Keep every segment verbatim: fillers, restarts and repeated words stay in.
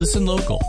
Listen local.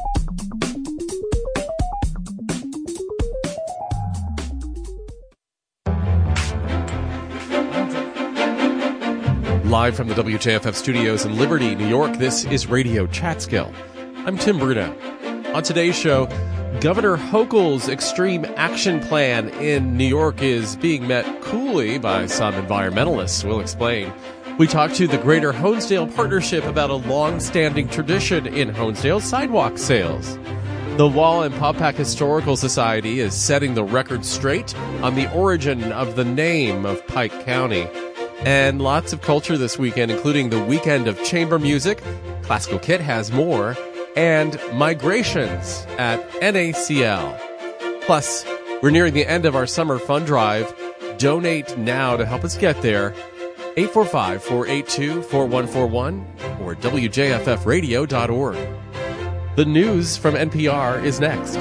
Live from the W J F F studios in Liberty, New York, this is Radio Chatskill. I'm Tim Bruno. On today's show, Governor Hochul's extreme action plan in New York is being met coolly by some environmentalists. We'll explain. We talked to the Greater Honesdale Partnership about a long-standing tradition in Honesdale sidewalk sales. The Wall and Paupack Historical Society is setting the record straight on the origin of the name of Pike County. And lots of culture this weekend, including the weekend of chamber music. Classical Kit has more. And migrations at N A C L. Plus, we're nearing the end of our summer fund drive. Donate now to help us get there. eight four five, four eight two, four one four one or W J F F radio dot org. The news from N P R is next.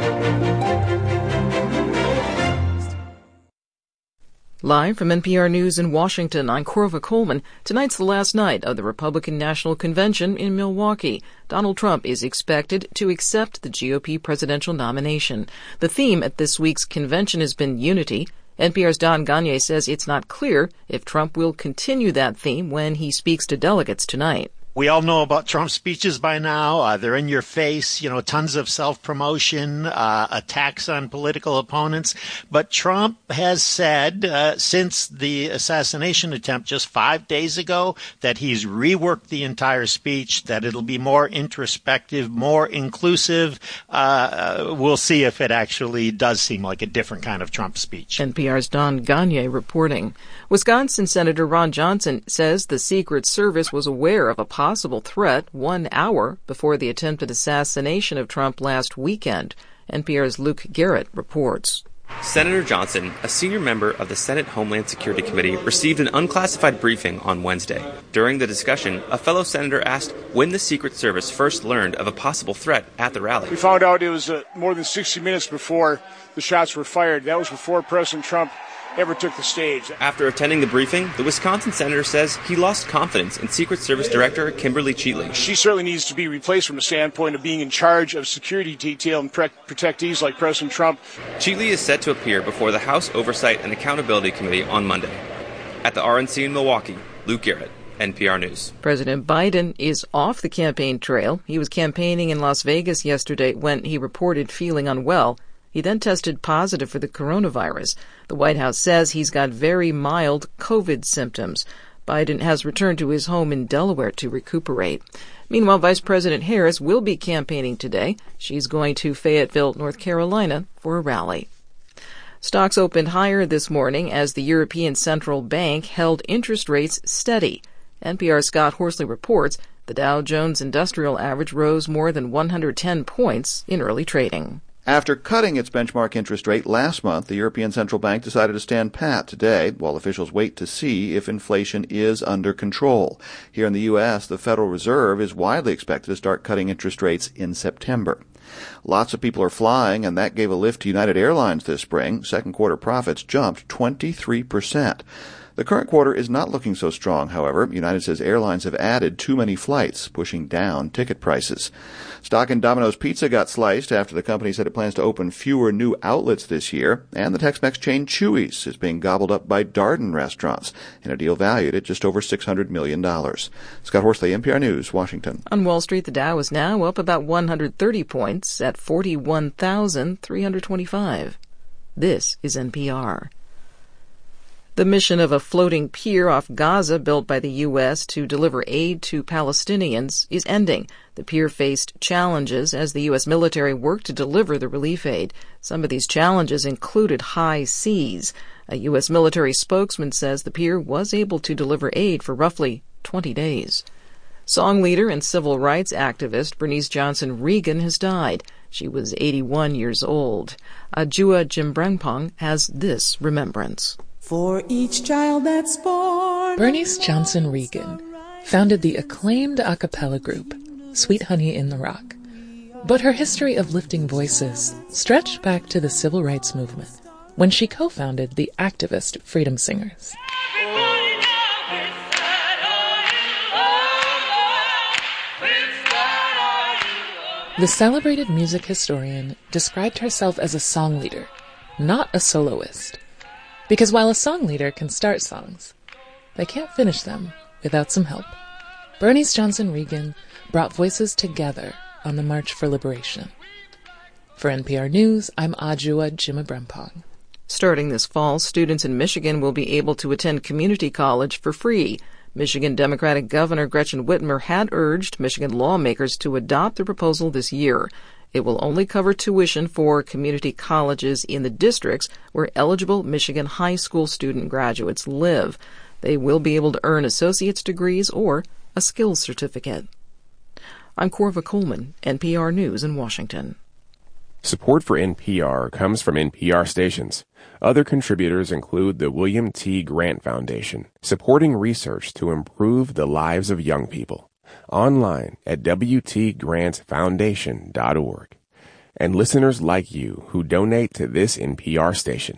Live from N P R News in Washington, I'm Corva Coleman. Tonight's the last night of the Republican National Convention in Milwaukee. Donald Trump is expected to accept the G O P presidential nomination. The theme at this week's convention has been unity. N P R's Don Gagné says it's not clear if Trump will continue that theme when he speaks to delegates tonight. We all know about Trump's speeches by now. Uh, they're in your face, you know, tons of self-promotion, uh, attacks on political opponents. But Trump has said uh, since the assassination attempt just five days ago that he's reworked the entire speech, that it'll be more introspective, more inclusive. Uh, we'll see if it actually does seem like a different kind of Trump speech. N P R's Don Gagné reporting. Wisconsin Senator Ron Johnson says the Secret Service was aware of a possible threat one hour before the attempted assassination of Trump last weekend. N P R's Luke Garrett reports. Senator Johnson, a senior member of the Senate Homeland Security Committee, received an unclassified briefing on Wednesday. During the discussion, a fellow senator asked when the Secret Service first learned of a possible threat at the rally. We found out it was uh, more than sixty minutes before the shots were fired. That was before President Trump ever took the stage. After attending the briefing, the Wisconsin senator says he lost confidence in Secret Service Director Kimberly Cheatley. She certainly needs to be replaced from the standpoint of being in charge of security detail and pre- protectees like President Trump. Cheatley is set to appear before the House Oversight and Accountability Committee on Monday. At the R N C in Milwaukee, Luke Garrett, N P R News. President Biden is off the campaign trail. He was campaigning in Las Vegas yesterday when he reported feeling unwell. He then tested positive for the coronavirus. The White House says he's got very mild COVID symptoms. Biden has returned to his home in Delaware to recuperate. Meanwhile, Vice President Harris will be campaigning today. She's going to Fayetteville, North Carolina, for a rally. Stocks opened higher this morning as the European Central Bank held interest rates steady. N P R's Scott Horsley reports the Dow Jones Industrial Average rose more than one hundred ten points in early trading. After cutting its benchmark interest rate last month, the European Central Bank decided to stand pat today, while officials wait to see if inflation is under control. Here in the U S, the Federal Reserve is widely expected to start cutting interest rates in September. Lots of people are flying, and that gave a lift to United Airlines this spring. Second quarter profits jumped twenty-three percent. The current quarter is not looking so strong, however. United says airlines have added too many flights, pushing down ticket prices. Stock in Domino's Pizza got sliced after the company said it plans to open fewer new outlets this year, and the Tex-Mex chain Chuy's is being gobbled up by Darden restaurants in a deal valued at just over six hundred million dollars. Scott Horsley, N P R News, Washington. On Wall Street, the Dow is now up about one hundred thirty points at forty-one thousand three hundred twenty-five. This is N P R. The mission of a floating pier off Gaza built by the U S to deliver aid to Palestinians is ending. The pier faced challenges as the U S military worked to deliver the relief aid. Some of these challenges included high seas. A U S military spokesman says the pier was able to deliver aid for roughly twenty days. Song leader and civil rights activist Bernice Johnson Reagan has died. She was eighty-one years old. Ajua Jimbrengpong has this remembrance. For each child that's born. Bernice Johnson Reagan founded the acclaimed a cappella group, Sweet Honey in the Rock. But her history of lifting voices stretched back to the civil rights movement when she co-founded the activist Freedom Singers. The celebrated music historian described herself as a song leader, not a soloist. Because while a song leader can start songs, they can't finish them without some help. Bernice Johnson Regan brought voices together on the March for Liberation. For N P R News, I'm Adjoa Jimabrempong. Starting this fall, students in Michigan will be able to attend community college for free. Michigan Democratic Governor Gretchen Whitmer had urged Michigan lawmakers to adopt the proposal this year. It will only cover tuition for community colleges in the districts where eligible Michigan high school student graduates live. They will be able to earn associate's degrees or a skills certificate. I'm Corva Coleman, N P R News in Washington. Support for N P R comes from N P R stations. Other contributors include the William T. Grant Foundation, supporting research to improve the lives of young people. Online at w t grant foundation dot org. And listeners like you who donate to this N P R station.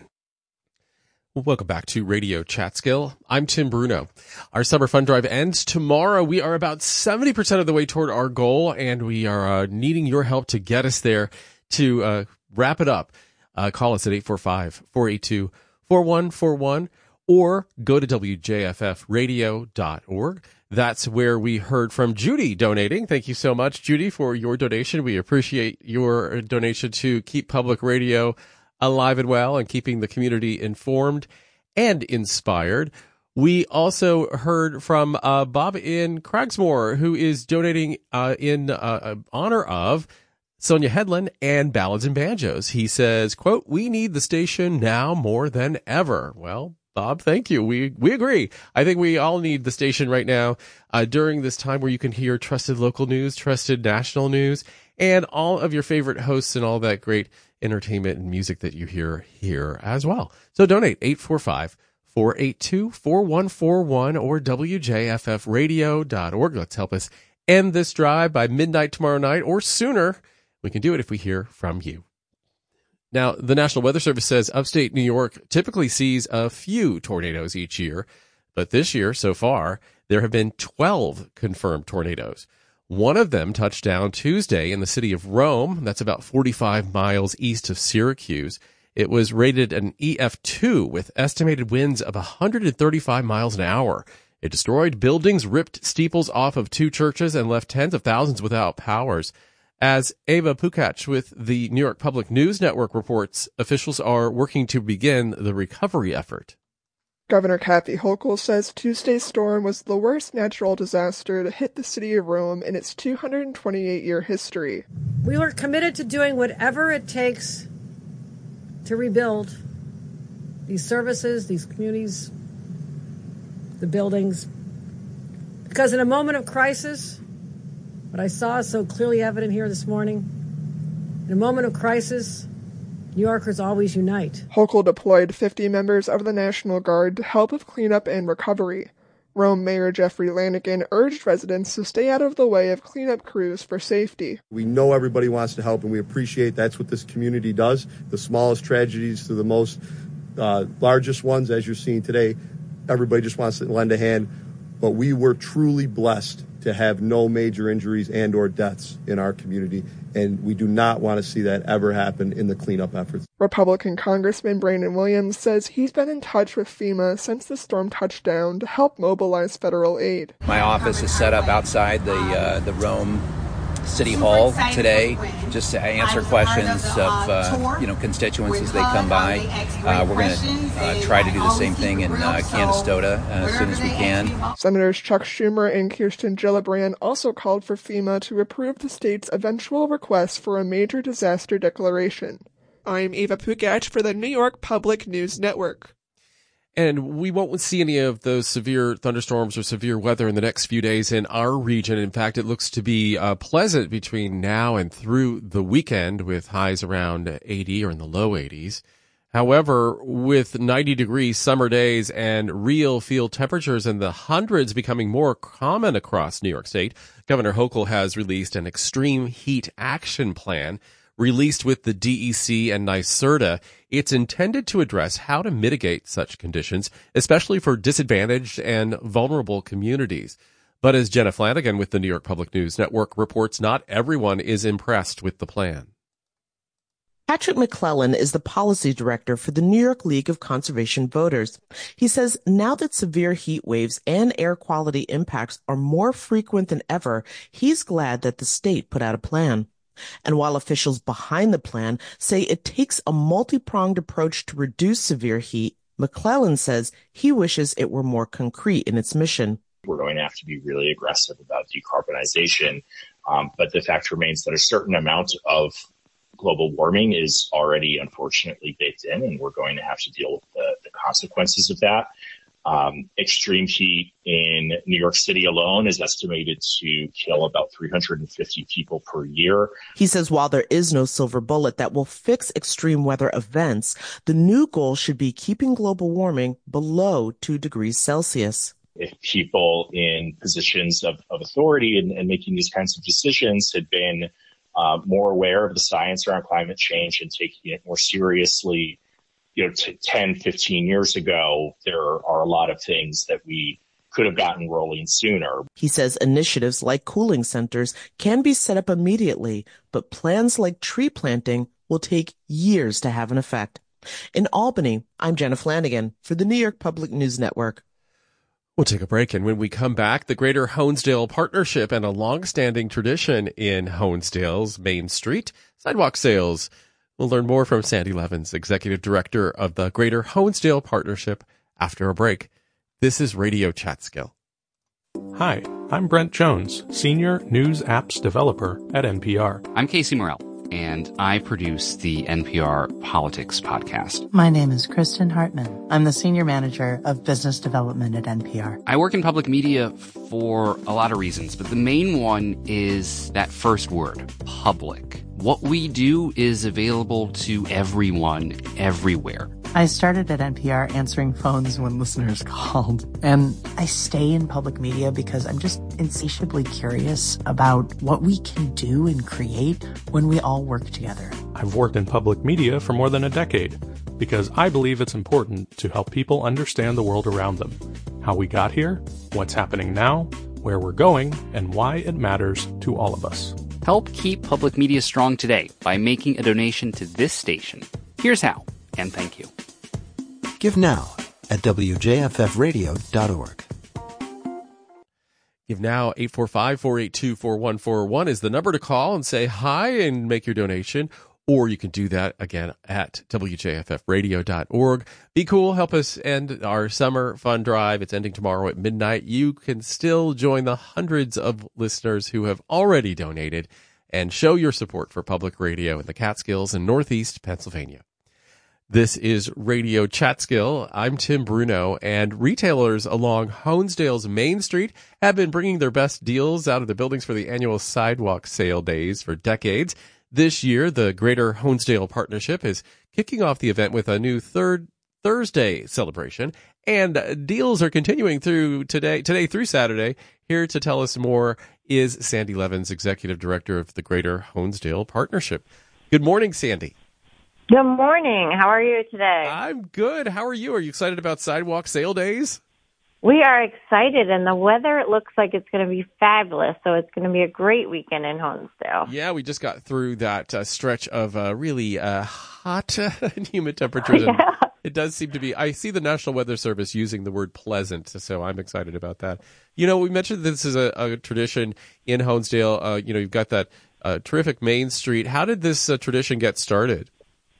Welcome back to Radio Chatskill. I'm Tim Bruno. Our summer fun drive ends tomorrow. We are about seventy percent of the way toward our goal, and we are uh, needing your help to get us there. To uh, wrap it up, uh, call us at eight four five, four eight two, four one four one or go to w j f f radio dot org. That's where we heard from Judy donating. Thank you so much, Judy, for your donation. We appreciate your donation to keep public radio alive and well and keeping the community informed and inspired. We also heard from uh, Bob in Cragsmore, who is donating uh, in uh, honor of Sonia Hedlund and Ballads and Banjos. He says, quote, "We need the station now more than ever." Well, Bob, thank you. We we agree. I think we all need the station right now uh, during this time where you can hear trusted local news, trusted national news, and all of your favorite hosts and all that great entertainment and music that you hear here as well. So donate eight four five, four eight two, four one four one or w j f f radio dot org. Let's help us end this drive by midnight tomorrow night or sooner. We can do it if we hear from you. Now, the National Weather Service says upstate New York typically sees a few tornadoes each year, but this year, so far, there have been twelve confirmed tornadoes. One of them touched down Tuesday in the city of Rome. That's about forty-five miles east of Syracuse. It was rated an E F two with estimated winds of one hundred thirty-five miles an hour. It destroyed buildings, ripped steeples off of two churches, and left tens of thousands without powers. As Ava Pukach with the New York Public News Network reports, officials are working to begin the recovery effort. Governor Kathy Hochul says Tuesday's storm was the worst natural disaster to hit the city of Rome in its two hundred twenty-eight year history. We are committed to doing whatever it takes to rebuild these services, these communities, the buildings. Because in a moment of crisis, what I saw is so clearly evident here this morning. In a moment of crisis, New Yorkers always unite. Hochul deployed fifty members of the National Guard to help with cleanup and recovery. Rome Mayor Jeffrey Lanigan urged residents to stay out of the way of cleanup crews for safety. We know everybody wants to help, and we appreciate that's what this community does. The smallest tragedies to the most uh, largest ones, as you're seeing today, everybody just wants to lend a hand. But we were truly blessed to have no major injuries and or deaths in our community, and we do not want to see that ever happen in the cleanup efforts. Republican Congressman Brandon Williams says he's been in touch with FEMA since the storm touched down to help mobilize federal aid. My office is set up outside the uh, the Rome City Hall today, just to answer questions of uh, you know constituents as they come by. Uh, we're going to uh, try to do the same thing in uh, Canastota uh, as soon as we can. Senators Chuck Schumer and Kirsten Gillibrand also called for FEMA to approve the state's eventual request for a major disaster declaration. I'm Eva Pukach for the New York Public News Network. And we won't see any of those severe thunderstorms or severe weather in the next few days in our region. In fact, it looks to be uh, pleasant between now and through the weekend with highs around eighty or in the low eighties. However, with ninety degree summer days and real field temperatures in the hundreds becoming more common across New York State, Governor Hochul has released an extreme heat action plan released with the D E C and NYSERDA. It's intended to address how to mitigate such conditions, especially for disadvantaged and vulnerable communities. But as Jenna Flanagan with the New York Public News Network reports, not everyone is impressed with the plan. Patrick McClellan is the policy director for the New York League of Conservation Voters. He says now that severe heat waves and air quality impacts are more frequent than ever, he's glad that the state put out a plan. And while officials behind the plan say it takes a multi-pronged approach to reduce severe heat, McClellan says he wishes it were more concrete in its mission. We're going to have to be really aggressive about decarbonization, um, but the fact remains that a certain amount of global warming is already unfortunately baked in, and we're going to have to deal with the, the consequences of that. Um, extreme heat in New York City alone is estimated to kill about three hundred fifty people per year. He says while there is no silver bullet that will fix extreme weather events, the new goal should be keeping global warming below two degrees Celsius. If people in positions of, of authority and, and making these kinds of decisions had been uh, more aware of the science around climate change and taking it more seriously, you know, t- ten, fifteen years ago, there are a lot of things that we could have gotten rolling sooner. He says initiatives like cooling centers can be set up immediately, but plans like tree planting will take years to have an effect. In Albany, I'm Jenna Flanagan for the New York Public News Network. We'll take a break, and when we come back, the Greater Honesdale Partnership and a long-standing tradition in Honesdale's Main Street sidewalk sales. We'll learn more from Sandy Levins, Executive Director of the Greater Honesdale Partnership, after a break. This is Radio Chatskill. Hi, I'm Brent Jones, Senior News Apps Developer at N P R. I'm Casey Morell, and I produce the N P R Politics podcast. My name is Kristen Hartman. I'm the Senior Manager of Business Development at N P R. I work in public media for a lot of reasons, but the main one is that first word, public. What we do is available to everyone, everywhere. I started at N P R answering phones when listeners called. And I stay in public media because I'm just insatiably curious about what we can do and create when we all work together. I've worked in public media for more than a decade because I believe it's important to help people understand the world around them, how we got here, what's happening now, where we're going, and why it matters to all of us. Help keep public media strong today by making a donation to this station. Here's how, and thank you. Give now at W J F F radio dot org. Give now, eight four five, four eight two, four one four one is the number to call and say hi and make your donation. Or you can do that again at W J F F radio dot org. Be cool. Help us end our summer fun drive. It's ending tomorrow at midnight. You can still join the hundreds of listeners who have already donated and show your support for public radio in the Catskills and Northeast Pennsylvania. This is Radio Chatskill. I'm Tim Bruno, and retailers along Honesdale's Main Street have been bringing their best deals out of the buildings for the annual sidewalk sale days for decades. This year, the Greater Honesdale Partnership is kicking off the event with a new third Thursday celebration, and deals are continuing through today, today through Saturday. Here to tell us more is Sandy Levins, Executive Director of the Greater Honesdale Partnership. Good morning, Sandy. Good morning. How are you today? I'm good. How are you? Are you excited about sidewalk sale days? We are excited, and the weather, it looks like it's going to be fabulous, so it's going to be a great weekend in Honesdale. Yeah, we just got through that uh, stretch of uh, really uh, hot and humid temperatures. Yeah. And it does seem to be, I see the National Weather Service using the word pleasant, so I'm excited about that. You know, we mentioned this is a, a tradition in Honesdale. Uh, you know, you've got that uh, terrific Main Street. How did this uh, tradition get started?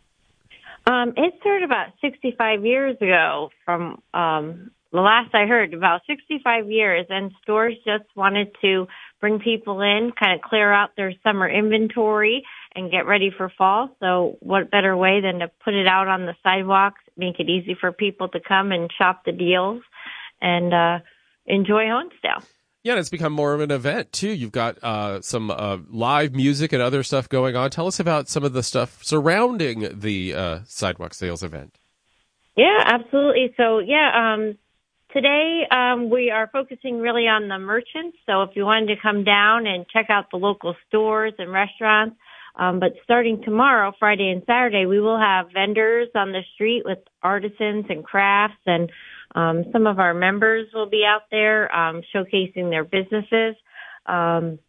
Um, it started about sixty-five years ago from um, the last I heard, about sixty-five years, and stores just wanted to bring people in, kind of clear out their summer inventory and get ready for fall. So what better way than to put it out on the sidewalks, make it easy for people to come and shop the deals and uh, enjoy Honesdale. Yeah, and it's become more of an event, too. You've got uh, some uh, live music and other stuff going on. Tell us about some of the stuff surrounding the uh, sidewalk sales event. Yeah, absolutely. So, yeah, um, today um, we are focusing really on the merchants. So if you wanted to come down and check out the local stores and restaurants, um, but starting tomorrow, Friday and Saturday, we will have vendors on the street with artisans and crafts and Um, some of our members will be out there um, showcasing their businesses. Um,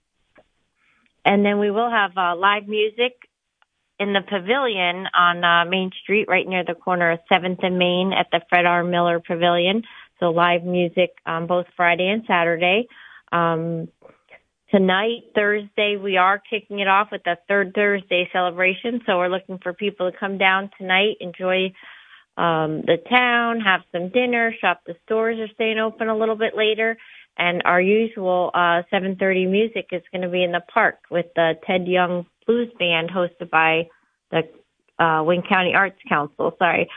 and then we will have uh, live music in the pavilion on uh, Main Street, right near the corner of seventh and Main at the Fred R. Miller Pavilion. So live music um, both Friday and Saturday. Um, tonight, Thursday, we are kicking it off with the third Thursday celebration. So we're looking for people to come down tonight, enjoy um, the town, have some dinner, shop. The stores are staying open a little bit later. And our usual uh, seven thirty music is going to be in the park with the Ted Young Blues Band hosted by the uh, Wayne County Arts Council. Sorry.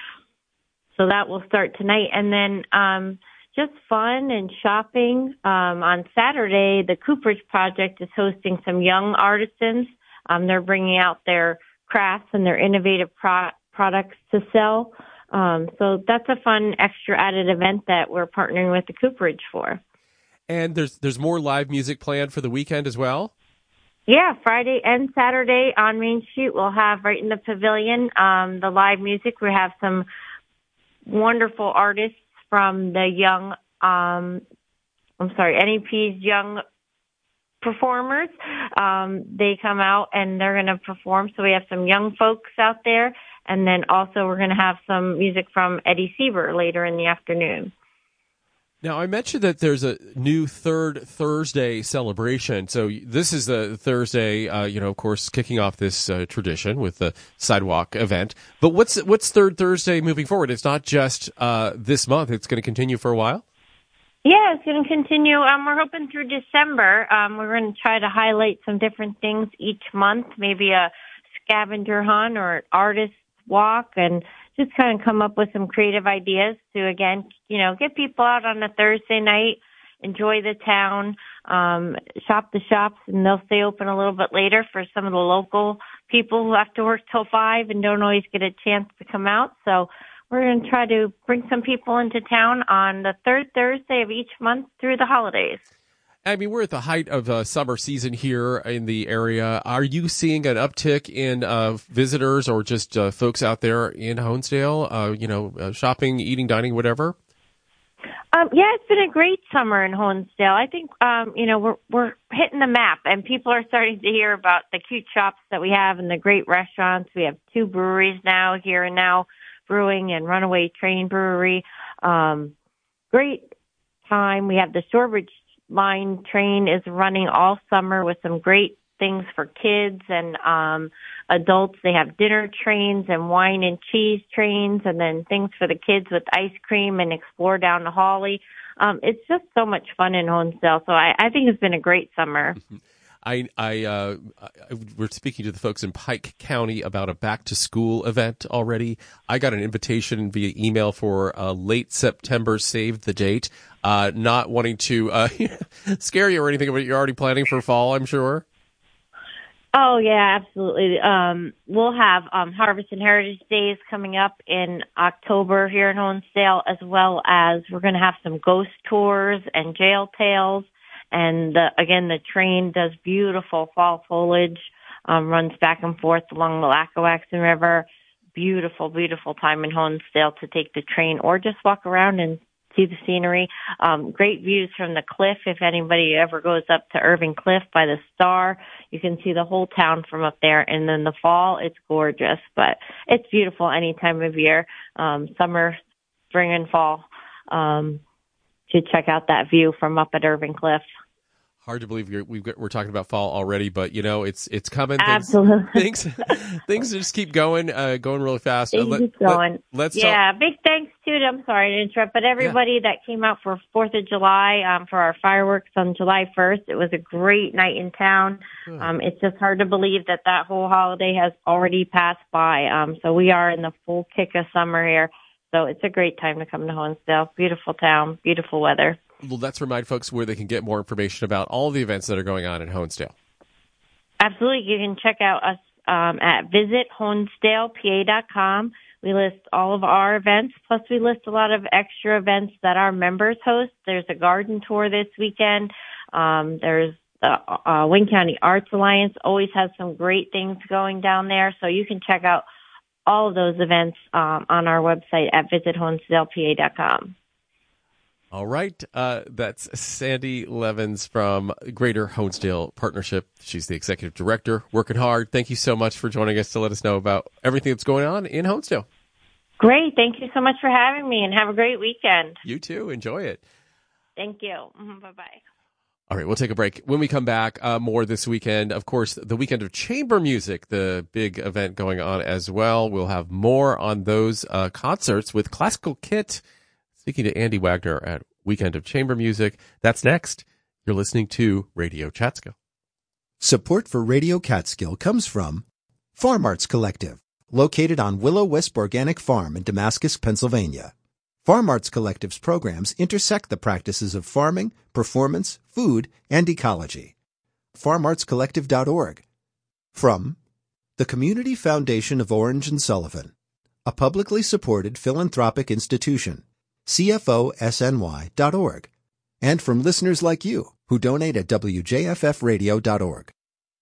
So that will start tonight. And then um, just fun and shopping. Um, on Saturday, the Cooperage Project is hosting some young artisans. Um, they're bringing out their crafts and their innovative pro- products to sell. Um, so that's a fun extra added event that we're partnering with the Cooperage for. And there's there's more live music planned for the weekend as well? Yeah, Friday and Saturday on Main Street, we'll have right in the pavilion um, the live music. We have some wonderful artists from the young, um, I'm sorry, N E P's young performers. Um, they come out and they're going to perform. So we have some young folks out there. And then also we're going to have some music from Eddie Sieber later in the afternoon. Now, I mentioned that there's a new third Thursday celebration. So this is the Thursday, uh, you know, of course, kicking off this uh, tradition with the sidewalk event. But what's what's third Thursday moving forward? It's not just uh, this month. It's going to continue for a while? Yeah, it's going to continue. Um, we're hoping through December. Um, we're going to try to highlight some different things each month, maybe a scavenger hunt or an artist walk, and just kind of come up with some creative ideas to, again, you know, get people out on a Thursday night, enjoy the town, um, shop the shops, and they'll stay open a little bit later for some of the local people who have to work till five and don't always get a chance to come out. So we're going to try to bring some people into town on the third Thursday of each month through the holidays. I mean, we're at the height of uh, summer season here in the area. Are you seeing an uptick in uh, visitors or just uh, folks out there in Honesdale, uh, you know, uh, shopping, eating, dining, whatever? Um, yeah, it's been a great summer in Honesdale. I think, um, you know, we're we're hitting the map, and people are starting to hear about the cute shops that we have and the great restaurants. We have two breweries now, Here and Now Brewing and Runaway Train Brewery. Um, great time. We have the Shorebridge Line train is running all summer with some great things for kids and um adults. They have dinner trains and wine and cheese trains, and then things for the kids with ice cream and explore down to Hawley. Um, it's just so much fun in Honesdale. So I, I think it's been a great summer. I, I, uh, I, we're speaking to the folks in Pike County about a back to school event already. I got an invitation via email for uh, late September, save the date. Uh, not wanting to uh, scare you or anything, but you're already planning for fall, I'm sure. Oh, yeah, absolutely. Um, we'll have um, Harvest and Heritage Days coming up in October here in Honesdale, as well as we're going to have some ghost tours and jail tales. And the, again, the train does beautiful fall foliage, um, runs back and forth along the Lackawaxen River. Beautiful, beautiful time in Honesdale to take the train or just walk around and see the scenery. Um, great views from the cliff. If anybody ever goes up to Irving Cliff by the Star, you can see the whole town from up there. And then the fall, it's gorgeous, but it's beautiful any time of year, um, summer, spring, and fall. Um, to check out that view from up at Irving Cliff. Hard to believe you're, we've got, we're talking about fall already, but you know it's it's coming. Absolutely, things things, things just keep going, uh, going really fast. Things uh, let, keep going. Let, let's yeah, talk. big thanks to I'm sorry to interrupt, but everybody yeah. that came out for Fourth of July um, for our fireworks on July first. It was a great night in town. Um, it's just hard to believe that that whole holiday has already passed by. Um, so we are in the full kick of summer here. So it's a great time to come to Honesdale. Beautiful town, beautiful weather. Well, let's remind folks where they can get more information about all the events that are going on in Honesdale. Absolutely. You can check out us um, at visit honesdale p a dot com. We list all of our events, plus we list a lot of extra events that our members host. There's a garden tour this weekend. Um, there's the uh, Wayne County Arts Alliance always has some great things going down there, so you can check out all of those events um, on our website at visit honesdale p a dot com. All right. Uh, that's Sandy Levins from Greater Honesdale Partnership. She's the executive director, working hard. Thank you so much for joining us to let us know about everything that's going on in Honesdale. Great. Thank you so much for having me, and have a great weekend. You too. Enjoy it. Thank you. Mm-hmm. Bye-bye. All right, we'll take a break. When we come back, uh, more this weekend. Of course, the weekend of chamber music, the big event going on as well. We'll have more on those uh, concerts with Classical Kit. Speaking to Andy Wagner at Weekend of Chamber Music. That's next. You're listening to Radio Catskill. Support for Radio Catskill comes from Farm Arts Collective, located on Willow Wisp Organic Farm in Damascus, Pennsylvania. Farm Arts Collective's programs intersect the practices of farming, performance, food, and ecology. farm arts collective dot org. From the Community Foundation of Orange and Sullivan, a publicly supported philanthropic institution, C F O S N Y dot org. And from listeners like you who donate at W J F F radio dot org.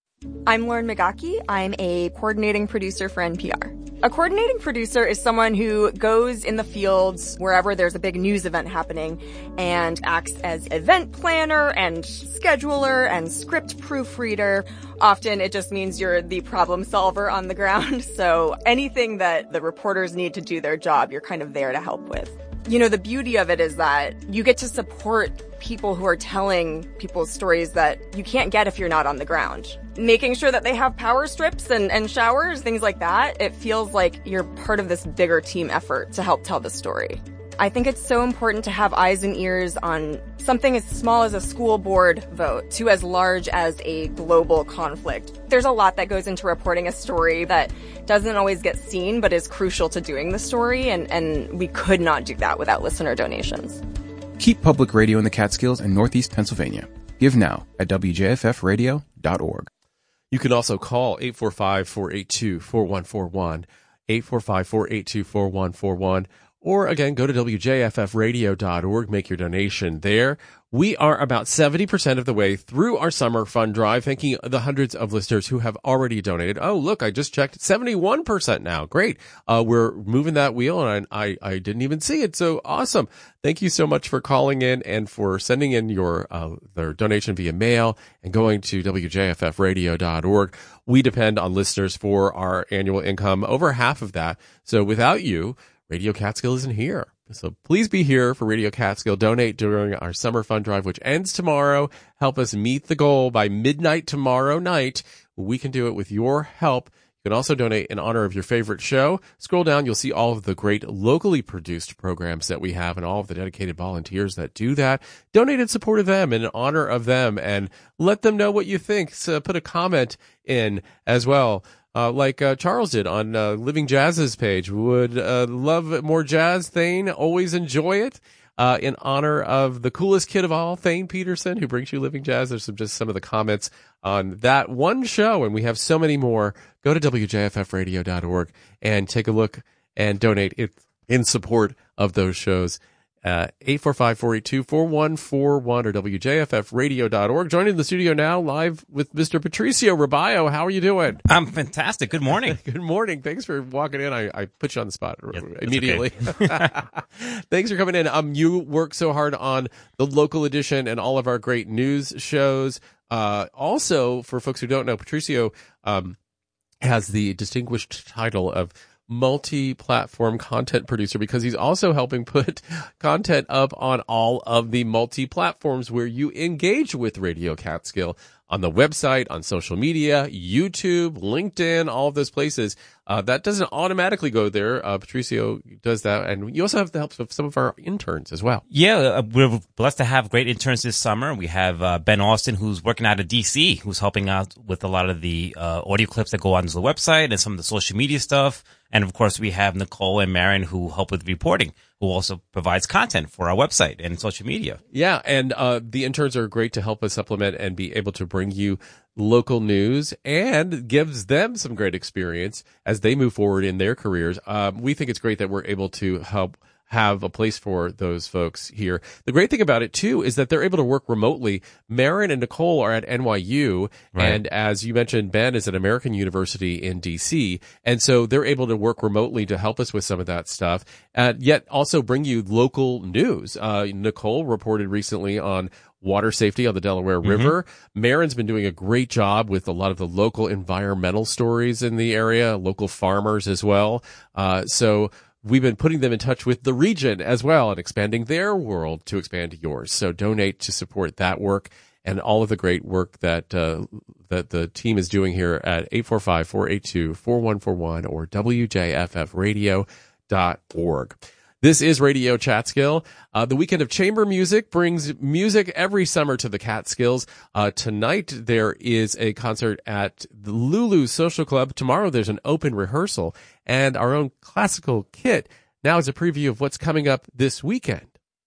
I'm Lauren McGocky. I'm a coordinating producer for N P R. A coordinating producer is someone who goes in the fields wherever there's a big news event happening and acts as event planner and scheduler and script proofreader. Often it just means you're the problem solver on the ground. So anything that the reporters need to do their job, you're kind of there to help with. You know, the beauty of it is that you get to support people who are telling people's stories that you can't get if you're not on the ground. Making sure that they have power strips and, and showers, things like that, it feels like you're part of this bigger team effort to help tell the story. I think it's so important to have eyes and ears on something as small as a school board vote to as large as a global conflict. There's a lot that goes into reporting a story that doesn't always get seen but is crucial to doing the story, and, and we could not do that without listener donations. Keep public radio in the Catskills and Northeast Pennsylvania. Give now at W J F F radio dot org. You can also call eight four five, four eight two, four one four one, eight four five, four eight two, four one four one, or again, go to W J F F radio dot org, make your donation there. We are about seventy percent of the way through our summer fund drive, thanking the hundreds of listeners who have already donated. Oh, look, I just checked, seventy-one percent now. Great. Uh, we're moving that wheel, and I, I, I didn't even see it, so awesome. Thank you so much for calling in and for sending in your uh, their donation via mail and going to W J F F radio dot org. We depend on listeners for our annual income, over half of that. So without you, Radio Catskill isn't here. So please be here for Radio Catskill. Donate during our summer fund drive, which ends tomorrow. Help us meet the goal by midnight tomorrow night. We can do it with your help. You can also donate in honor of your favorite show. Scroll down, you'll see all of the great locally produced programs that we have and all of the dedicated volunteers that do that. Donate in support of them, in honor of them, and let them know what you think. So put a comment in as well. Uh, like uh, Charles did on uh, Living Jazz's page. Would uh, love more jazz, Thane. Always enjoy it. Uh, in honor of the coolest kid of all, Thane Peterson, who brings you Living Jazz. There's some, just some of the comments on that one show, and we have so many more. Go to W J F F radio dot org and take a look and donate it in support of those shows. Uh, eight four five, four eight two, four one four one or W J F F radio dot org. Joining the studio now, live with Mister Patricio Robayo. How are you doing? I'm fantastic. Good morning. Good morning. Thanks for walking in. I, I put you on the spot yep, immediately. Okay. Thanks for coming in. Um, you work so hard on the local edition and all of our great news shows. Uh, also, for folks who don't know, Patricio um, has the distinguished title of multi-platform content producer because he's also helping put content up on all of the multi-platforms where you engage with Radio Catskill, on the website, on social media, YouTube, LinkedIn, all of those places. Uh, that doesn't automatically go there. Uh, Patricio does that. And you also have the help of some of our interns as well. Yeah, uh, we're blessed to have great interns this summer. We have uh, Ben Austin, who's working out of D C, who's helping out with a lot of the uh, audio clips that go onto the website and some of the social media stuff. And, of course, we have Nicole and Marion who help with reporting, who also provides content for our website and social media. Yeah, and uh, the interns are great to help us supplement and be able to bring you local news and gives them some great experience as they move forward in their careers. Um, we think it's great that we're able to help have a place for those folks here. The great thing about it, too, is that they're able to work remotely. Marin and Nicole are at N Y U, right. And as you mentioned, Ben is at American University in D C, and so they're able to work remotely to help us with some of that stuff, and yet also bring you local news. Uh, Nicole reported recently on water safety on the Delaware River. Mm-hmm. Marin's been doing a great job with a lot of the local environmental stories in the area, local farmers as well. Uh, so we've been putting them in touch with the region as well and expanding their world to expand yours. So donate to support that work and all of the great work that uh, that the team is doing here at eight four five, four eight two, four one four one or W J F F radio dot org. This is Radio Catskill. Uh, the Weekend of Chamber Music brings music every summer to the Catskills. Uh, tonight there is a concert at the Lulu Social Club. Tomorrow there's an open rehearsal. And our own classical kit now is a preview of what's coming up this weekend.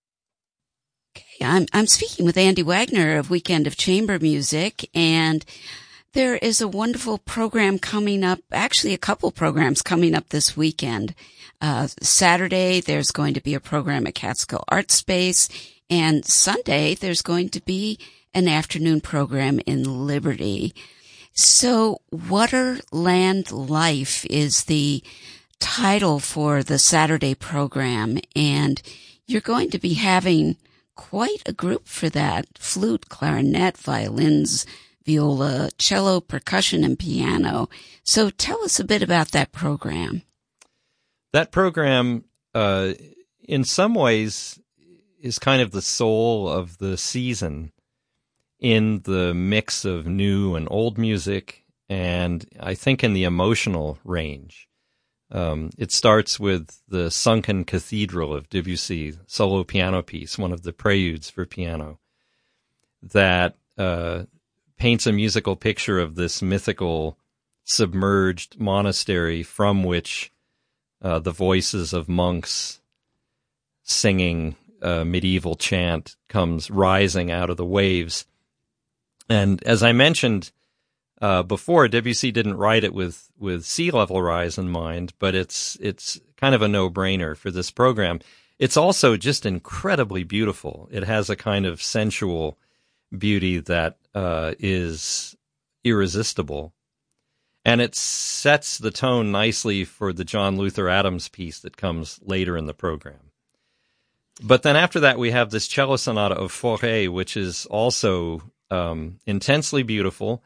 Okay, I'm, I'm speaking with Andy Wagner of Weekend of Chamber Music, and there is a wonderful program coming up, actually a couple programs coming up this weekend. Uh, Saturday, there's going to be a program at Catskill Art Space, and Sunday, there's going to be an afternoon program in Liberty. So, Waterland Life is the title for the Saturday program, and you're going to be having quite a group for that. Flute, clarinet, violins, viola, cello, percussion, and piano. So tell us a bit about that program. That program, uh, in some ways, is kind of the soul of the season in the mix of new and old music, and I think in the emotional range. Um, it starts with the Sunken Cathedral of Debussy, solo piano piece, one of the preludes for piano, that uh, paints a musical picture of this mythical submerged monastery from which uh, the voices of monks singing uh, medieval chant comes rising out of the waves. And as I mentioned uh, before, Debussy didn't write it with, with sea level rise in mind, but it's it's kind of a no-brainer for this program. It's also just incredibly beautiful. It has a kind of sensual beauty that uh, is irresistible. And it sets the tone nicely for the John Luther Adams piece that comes later in the program. But then after that, we have this cello sonata of Fauré, which is also um, intensely beautiful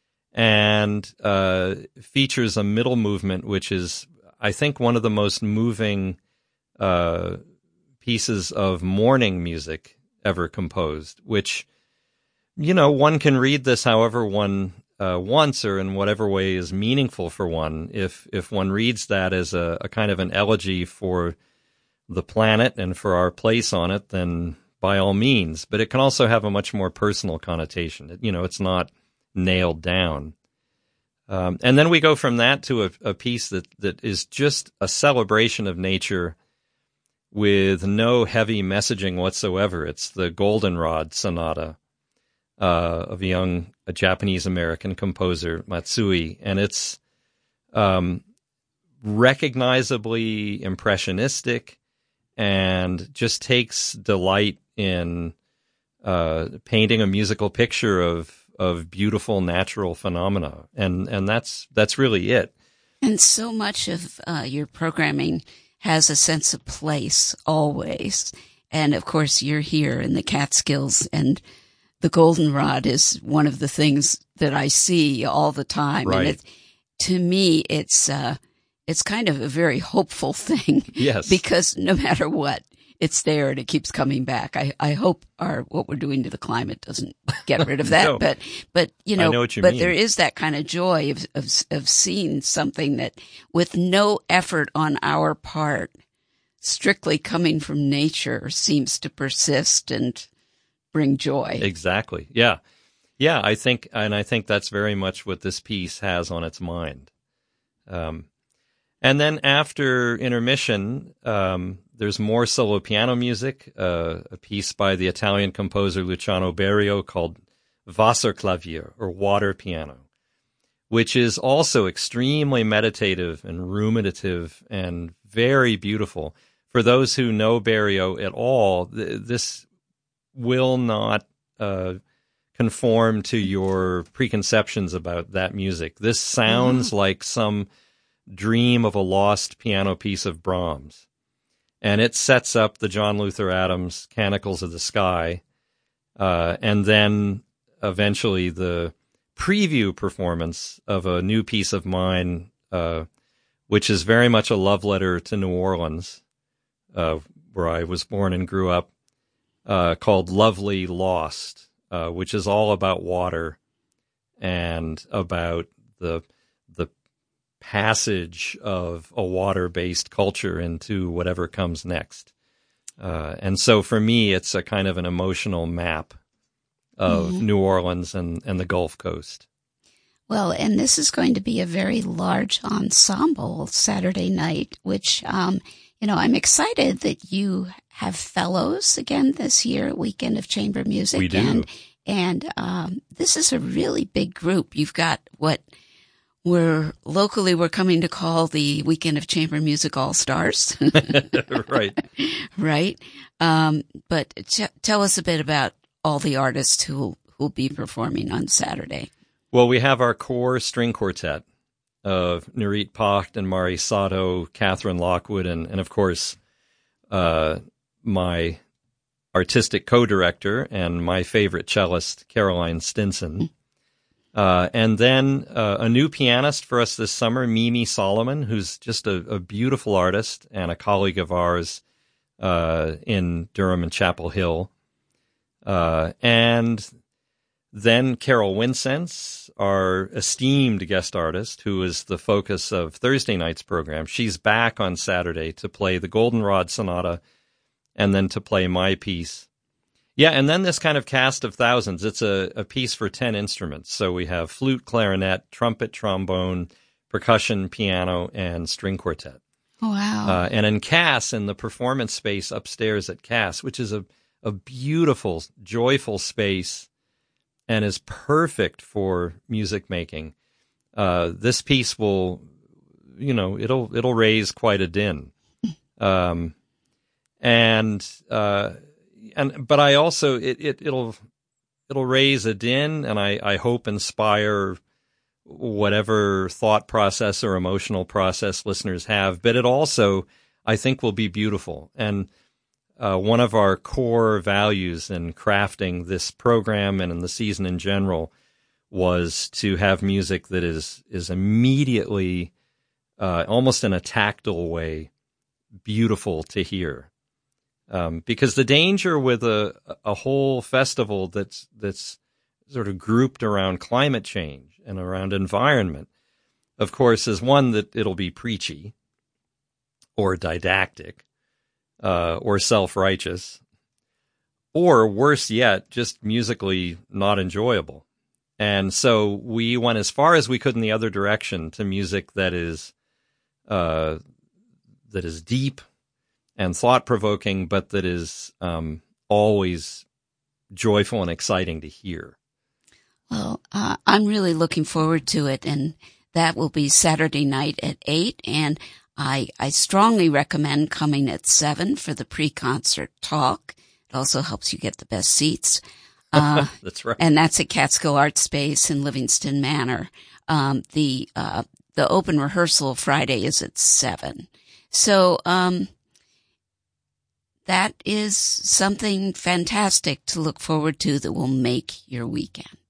and uh, features a middle movement, which is, I think, one of the most moving uh, pieces of mourning music ever composed, which, you know, one can read this however one uh, wants or in whatever way is meaningful for one. If if one reads that as a, a kind of an elegy for the planet and for our place on it, then by all means. But it can also have a much more personal connotation. It, you know, it's not nailed down. Um, and then we go from that to a, a piece that, that is just a celebration of nature with no heavy messaging whatsoever. It's the Goldenrod Sonata uh, of a young a Japanese-American composer, Matsui. And it's um, recognizably impressionistic and just takes delight in uh, painting a musical picture of of beautiful natural phenomena, and and that's that's really it. And so much of uh, your programming has a sense of place always, and of course you're here in the Catskills, and the Goldenrod is one of the things that I see all the time. Right. And it, to me, it's uh, it's kind of a very hopeful thing. Yes. Because no matter what, it's there and it keeps coming back. I, I hope our what we're doing to the climate doesn't get rid of that. No. But but you know, I know what you but mean. there is that kind of joy of, of of seeing something that, with no effort on our part, strictly coming from nature, seems to persist and bring joy. Exactly. Yeah. Yeah, I think and I think that's very much what this piece has on its mind. Um And then after intermission, um, there's more solo piano music, uh, a piece by the Italian composer Luciano Berio called Wasserklavier, or Water Piano, which is also extremely meditative and ruminative and very beautiful. for those who know Barrio at all, th- this will not uh, conform to your preconceptions about that music. This sounds mm-hmm. like some dream of a lost piano piece of Brahms. And it sets up the John Luther Adams Canticles of the Sky, uh, and then eventually the preview performance of a new piece of mine, uh, which is very much a love letter to New Orleans, uh, where I was born and grew up, uh, called Lovely Lost, uh, which is all about water and about the the passage of a water-based culture into whatever comes next. Uh, and so for me, it's a kind of an emotional map of mm-hmm. New Orleans and, and the Gulf Coast. Well, and this is going to be a very large ensemble Saturday night, which, um, you know, I'm excited that you have fellows again this year at Weekend of Chamber Music. We do. And, and um, this is a really big group. You've got what we're locally we're coming to call the Weekend of Chamber Music All-Stars. Right. Right. Um, but t- tell us a bit about all the artists who will be performing on Saturday. Well, we have our core string quartet of Nurit Pacht and Mari Sato, Catherine Lockwood, and, and of course, uh, my artistic co-director and my favorite cellist, Caroline Stinson. Uh, and then uh, a new pianist for us this summer, Mimi Solomon, who's just a, a beautiful artist and a colleague of ours uh, in Durham and Chapel Hill. Uh, and then Carol Winsense, our esteemed guest artist, who is the focus of Thursday night's program. She's back on Saturday to play the Goldenrod Sonata and then to play my piece. Yeah, and then this kind of cast of thousands. It's a, a piece for ten instruments. So we have flute, clarinet, trumpet, trombone, percussion, piano, and string quartet. Oh, wow. Uh, and in Cass, in the performance space upstairs at Cass, which is a, a beautiful, joyful space and is perfect for music making, uh, this piece will, you know, it'll it'll raise quite a din. Um, and... Uh, And but I also it, it it'll it'll raise a din, and I, I hope inspire whatever thought process or emotional process listeners have. But it also, I think, will be beautiful. And uh, one of our core values in crafting this program and in the season in general was to have music that is is immediately, uh, almost in a tactile way, beautiful to hear. Um, because the danger with a a whole festival that's that's sort of grouped around climate change and around environment, of course, is one that it'll be preachy or didactic uh, or self-righteous, or worse yet, just musically not enjoyable. And so we went as far as we could in the other direction to music that is uh, that is deep and thought-provoking, but that is um, always joyful and exciting to hear. Well, uh, I'm really looking forward to it, and that will be Saturday night at eight, and I, I strongly recommend coming at seven for the pre-concert talk. It also helps you get the best seats. Uh, that's right. And that's at Catskill Art Space in Livingston Manor. Um, the uh, the open rehearsal Friday is at seven. So... Um, That is something fantastic to look forward to that will make your weekend.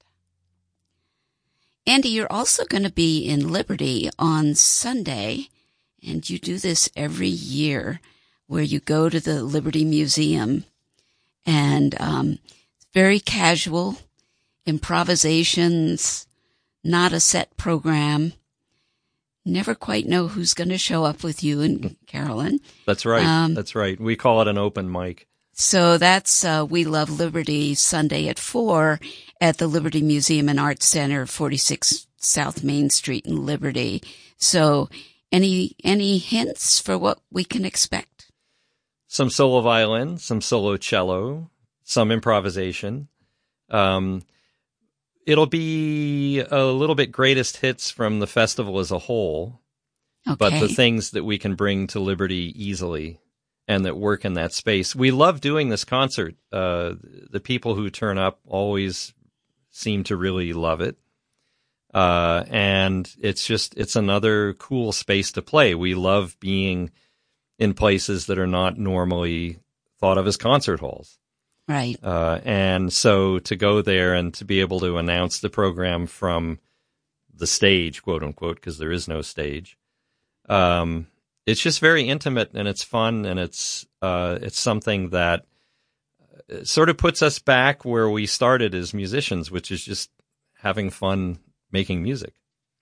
Andy, you're also going to be in Liberty on Sunday, and you do this every year, where you go to the Liberty Museum, and um, very casual improvisations, not a set program. Never quite know who's going to show up with you and Carolyn. That's right. Um, That's right. We call it an open mic. So that's uh, We Love Liberty Sunday at four at the Liberty Museum and Arts Center, forty-six South Main Street in Liberty. So any any hints for what we can expect? Some solo violin, some solo cello, some improvisation. Um It'll be a little bit greatest hits from the festival as a whole, okay. But the things that we can bring to Liberty easily and that work in that space. We love doing this concert. Uh, the people who turn up always seem to really love it. Uh, and it's just, it's another cool space to play. We love being in places that are not normally thought of as concert halls. Right. Uh, and so to go there and to be able to announce the program from the stage, quote unquote, because there is no stage, um, it's just very intimate and it's fun, and it's uh, it's something that sort of puts us back where we started as musicians, which is just having fun making music.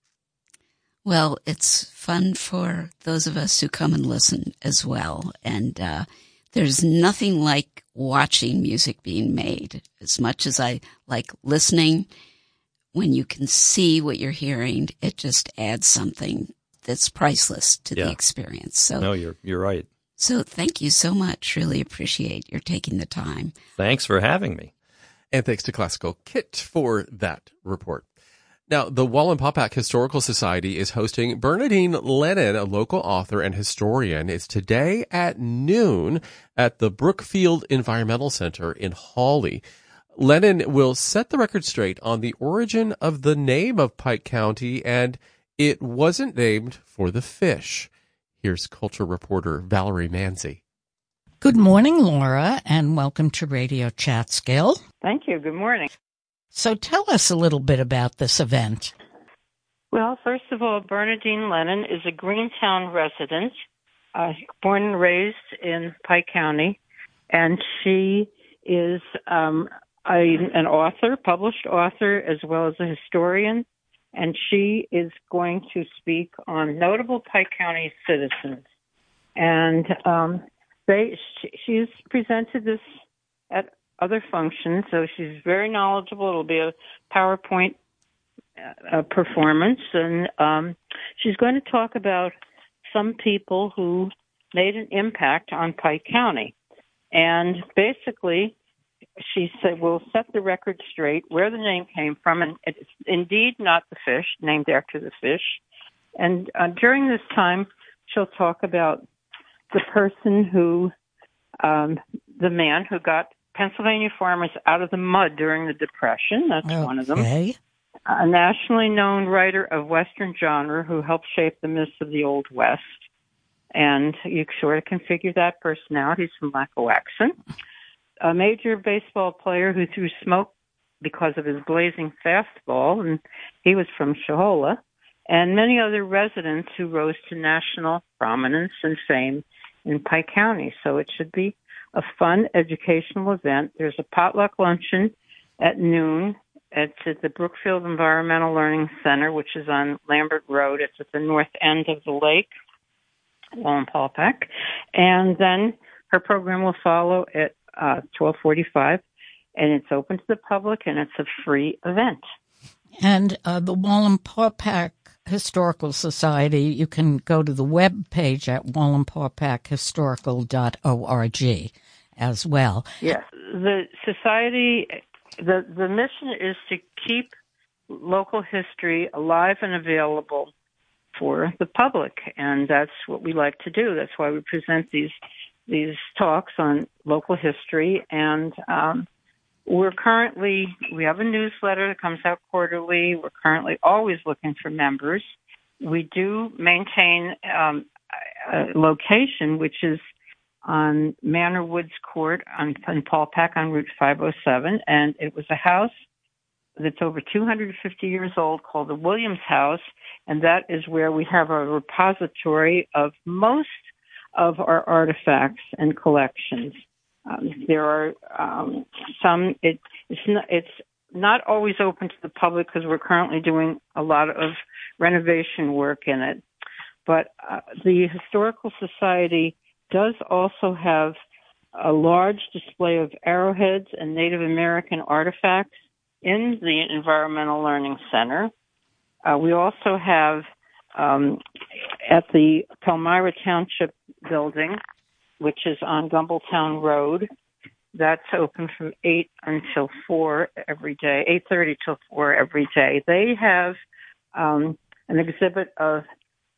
Well, it's fun for those of us who come and listen as well. And uh, there's nothing like watching music being made. As much as I like listening, when you can see what you're hearing, it just adds something that's priceless to Yeah. the experience. So, No, you're you're right. so thank you so much. Really appreciate your taking the time. Thanks for having me. And thanks to Classical Kit for that report. Now, the Wallenpaupack Historical Society is hosting Bernadine Lennon, a local author and historian. It's today at noon at the Brookfield Environmental Center in Hawley. Lennon will set the record straight on the origin of the name of Pike County, and it wasn't named for the fish. Here's culture reporter Valerie Manzi. Good morning, Laura, and welcome to Radio Chatskill. Thank you. Good morning. So tell us a little bit about this event. Well, first of all, Bernadine Lennon is a Greentown resident, uh, born and raised in Pike County, and she is um, a, an author, published author, as well as a historian, and she is going to speak on notable Pike County citizens. And um, they, she, she's presented this at other functions, so she's very knowledgeable. It'll be a PowerPoint uh, performance, and um, she's going to talk about some people who made an impact on Pike County. And basically, she said, we'll set the record straight where the name came from, and it's indeed not the fish, named after the fish. And uh, during this time, she'll talk about the person who, um, the man who got Pennsylvania farmers out of the mud during the Depression. That's okay. one of them. A nationally known writer of Western genre who helped shape the myths of the Old West. And you sort of can figure that person out. He's from Lackawaxen. A major baseball player who threw smoke because of his blazing fastball, and he was from Shohola. And many other residents who rose to national prominence and fame in Pike County. So it should be a fun educational event. There's a potluck luncheon at noon. It's at the Brookfield Environmental Learning Center, which is on Lambert Road. It's at the north end of the lake, Wallenpaupack. And then her program will follow at uh, twelve forty-five, and it's open to the public, and it's a free event. And uh, the Wallenpaupack Historical Society, you can go to the web page at wallenpaupack historical dot org as well. Yes. The society, the, the mission is to keep local history alive and available for the public, and that's what we like to do. That's why we present these these talks on local history, and um, we're currently, we have a newsletter that comes out quarterly. We're currently always looking for members. We do maintain um, a location, which is on Manor Woods Court on, in Paupack on Route five oh seven, and it was a house that's over two hundred fifty years old called the Williams House, and that is where we have a repository of most of our artifacts and collections. Um, there are um, some, it, it's, not, it's not always open to the public because we're currently doing a lot of renovation work in it. But uh, the Historical Society does also have a large display of arrowheads and Native American artifacts in the Environmental Learning Center. Uh, we also have um, at the Palmyra Township building, which is on Gumbletown Road. That's open from eight until four every day, eight thirty till four every day. They have um, an exhibit of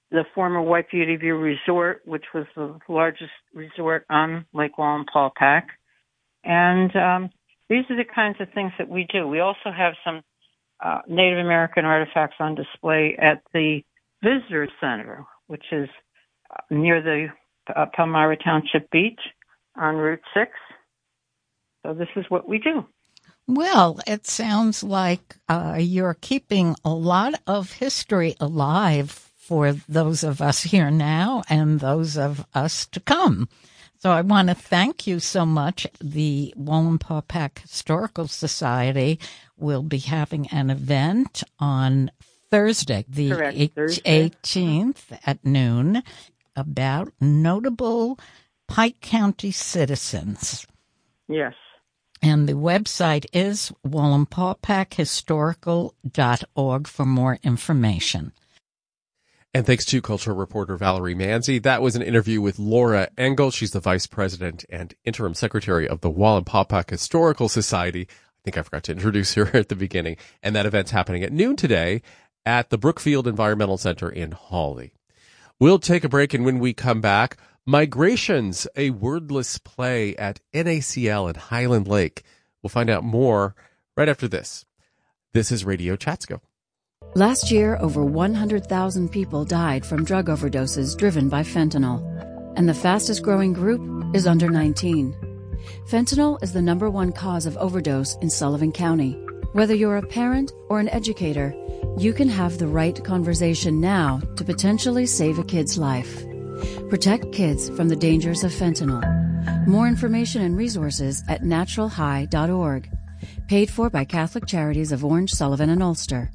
the former White Beauty View Resort, which was the largest resort on Lake Wallenpaupack. And um, these are the kinds of things that we do. We also have some uh, Native American artifacts on display at the Visitor Center, which is near the uh, Palmyra Township Beach on Route six. So this is what we do. Well, it sounds like uh, you're keeping a lot of history alive for those of us here now and those of us to come. So I want to thank you so much. The Wallenpaupack Historical Society will be having an event on Thursday, the Correct, eight- Thursday. eighteenth at noon, about notable Pike County citizens. Yes. And the website is wallenpaupack historical dot org for more information. And thanks to cultural reporter Valerie Manzi. That was an interview with Laura Engel. She's the vice president and interim secretary of the Wallenpaupack Historical Society. I think I forgot to introduce her at the beginning. And that event's happening at noon today at the Brookfield Environmental Center in Hawley. We'll take a break, and when we come back, Migrations, a wordless play at N A C L in Highland Lake. We'll find out more right after this. This is Radio Chatskill. Last year, over one hundred thousand people died from drug overdoses driven by fentanyl. And the fastest growing group is under nineteen. Fentanyl is the number one cause of overdose in Sullivan County. Whether you're a parent or an educator, you can have the right conversation now to potentially save a kid's life. Protect kids from the dangers of fentanyl. More information and resources at natural high dot org. Paid for by Catholic Charities of Orange, Sullivan, and Ulster.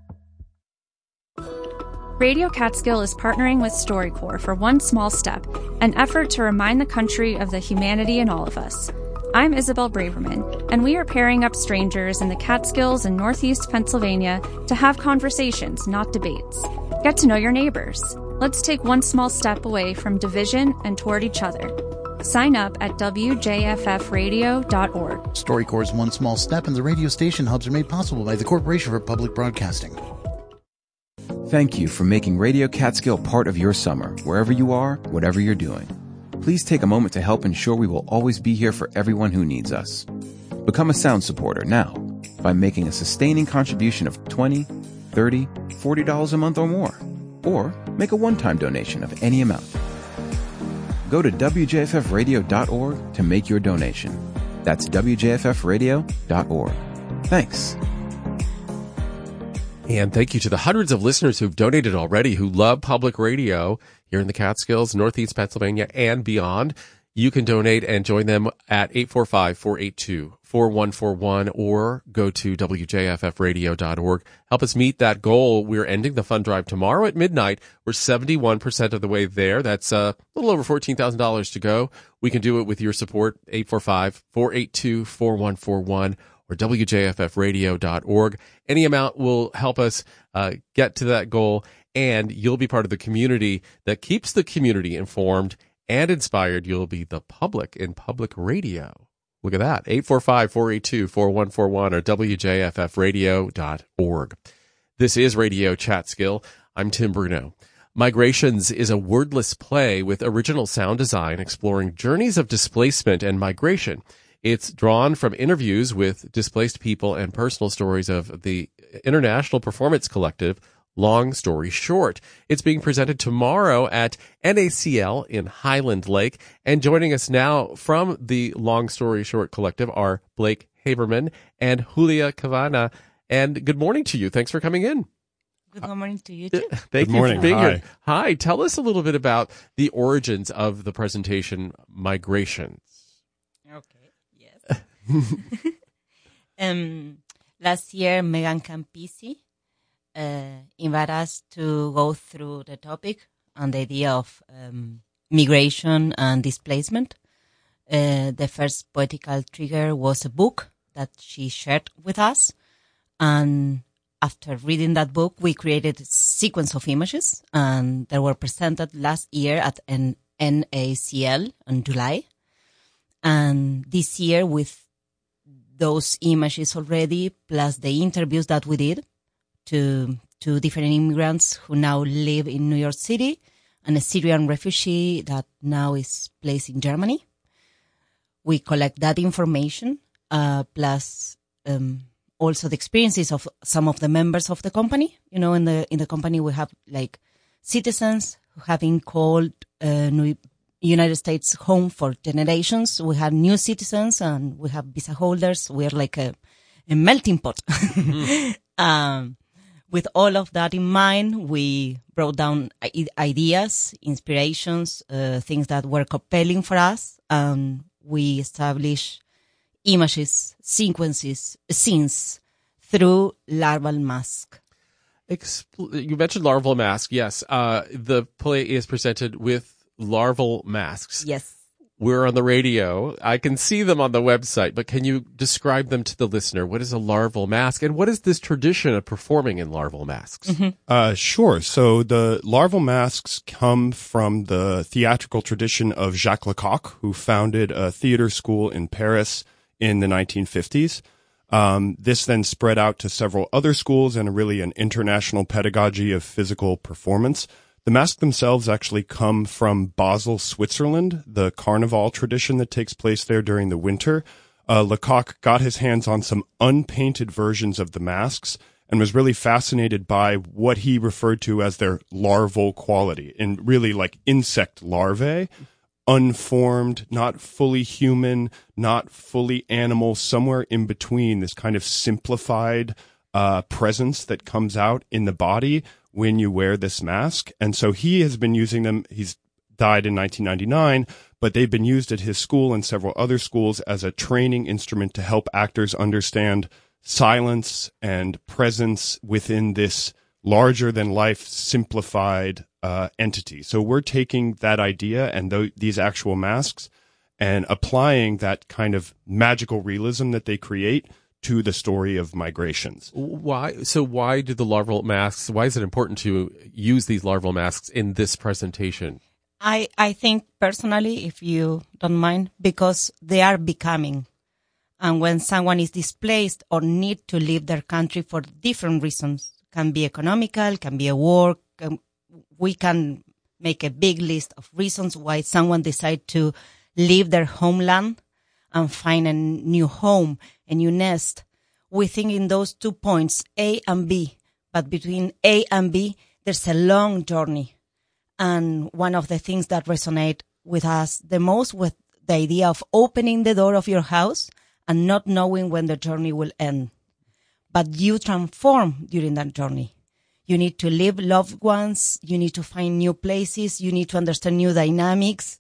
Radio Catskill is partnering with StoryCorps for One Small Step, an effort to remind the country of the humanity in all of us. I'm Isabel Braverman, and we are pairing up strangers in the Catskills and Northeast Pennsylvania to have conversations, not debates. Get to know your neighbors. Let's take one small step away from division and toward each other. Sign up at w j f f radio dot org. StoryCorps' One Small Step and the radio station hubs are made possible by the Corporation for Public Broadcasting. Thank you for making Radio Catskill part of your summer, wherever you are, whatever you're doing. Please take a moment to help ensure we will always be here for everyone who needs us. Become a sound supporter now by making a sustaining contribution of twenty dollars, thirty dollars, forty dollars a month or more. Or make a one-time donation of any amount. Go to w j f f radio dot org to make your donation. That's w j f f radio dot org. Thanks. And thank you to the hundreds of listeners who've donated already, who love public radio here in the Catskills, Northeast Pennsylvania, and beyond. You can donate and join them at eight four five, four eight two, four one four one or go to w j f f radio dot org. Help us meet that goal. We're ending the fund drive tomorrow at midnight. We're seventy-one percent of the way there. That's uh, a little over fourteen thousand dollars to go. We can do it with your support, eight four five, four eight two, four one four one or w j f f radio dot org. Any amount will help us uh, get to that goal, and you'll be part of the community that keeps the community informed and inspired. You'll be the public in public radio. Look at that. eight four five, four eight two, four one four one or w j f f radio dot org. This is Radio Chatskill. I'm Tim Bruno. Migrations is a wordless play with original sound design exploring journeys of displacement and migration. It's drawn from interviews with displaced people and personal stories of the International Performance Collective, Long Story Short. It's being presented tomorrow at N A C L in Highland Lake. And joining us now from the Long Story Short Collective are Blake Haberman and Julia Cavana. And good morning to you. Thanks for coming in. Good morning to you, too. Thank Good you morning. for being Hi. here. Hi. Tell us a little bit about the origins of the presentation, Migrations. Okay, yes. um, last year, Megan Campisi uh, invited us to go through the topic and the idea of um, migration and displacement. Uh, the first poetical trigger was a book that she shared with us. And after reading that book, we created a sequence of images, and they were presented last year at an N A C L in July. And this year, with those images already, plus the interviews that we did to two different immigrants who now live in New York City, and a Syrian refugee that now is placed in Germany. We collect that information, uh, plus um, also the experiences of some of the members of the company. You know, in the in the company we have like citizens who have been called uh, New United States home for generations. We have new citizens and we have visa holders. We are like a, a melting pot. Mm. um, with all of that in mind, we brought down ideas, inspirations, uh, things that were compelling for us. And we established images, sequences, scenes through larval mask. Expl- you mentioned larval mask. Yes. Uh, the play is presented with larval masks. Yes. We're on the radio. I can see them on the website, but can you describe them to the listener? What is a larval mask, and what is this tradition of performing in larval masks? Mm-hmm. Uh, sure. So the larval masks come from the theatrical tradition of Jacques Lecoq, who founded a theater school in Paris in the nineteen fifties. Um, this then spread out to several other schools and really an international pedagogy of physical performance. The masks themselves actually come from Basel, Switzerland, the Carnival tradition that takes place there during the winter. Uh, Lecoq got his hands on some unpainted versions of the masks and was really fascinated by what he referred to as their larval quality, and really like insect larvae, unformed, not fully human, not fully animal, somewhere in between, this kind of simplified uh, presence that comes out in the body when you wear this mask. And so he has been using them. He's died in nineteen ninety-nine, but they've been used at his school and several other schools as a training instrument to help actors understand silence and presence within this larger than life simplified uh, entity. So we're taking that idea and th- these actual masks and applying that kind of magical realism that they create to the story of migrations. Why? So why do the larval masks, why is it important to use these larval masks in this presentation? I, I think personally, if you don't mind, because they are becoming. And when someone is displaced or need to leave their country for different reasons, can be economical, can be a war, can, we can make a big list of reasons why someone decide to leave their homeland and find a new home, a new nest. We think in those two points, A and B, but between A and B, there's a long journey. And one of the things that resonate with us the most with the idea of opening the door of your house and not knowing when the journey will end. But you transform during that journey. You need to leave loved ones. You need to find new places. You need to understand new dynamics.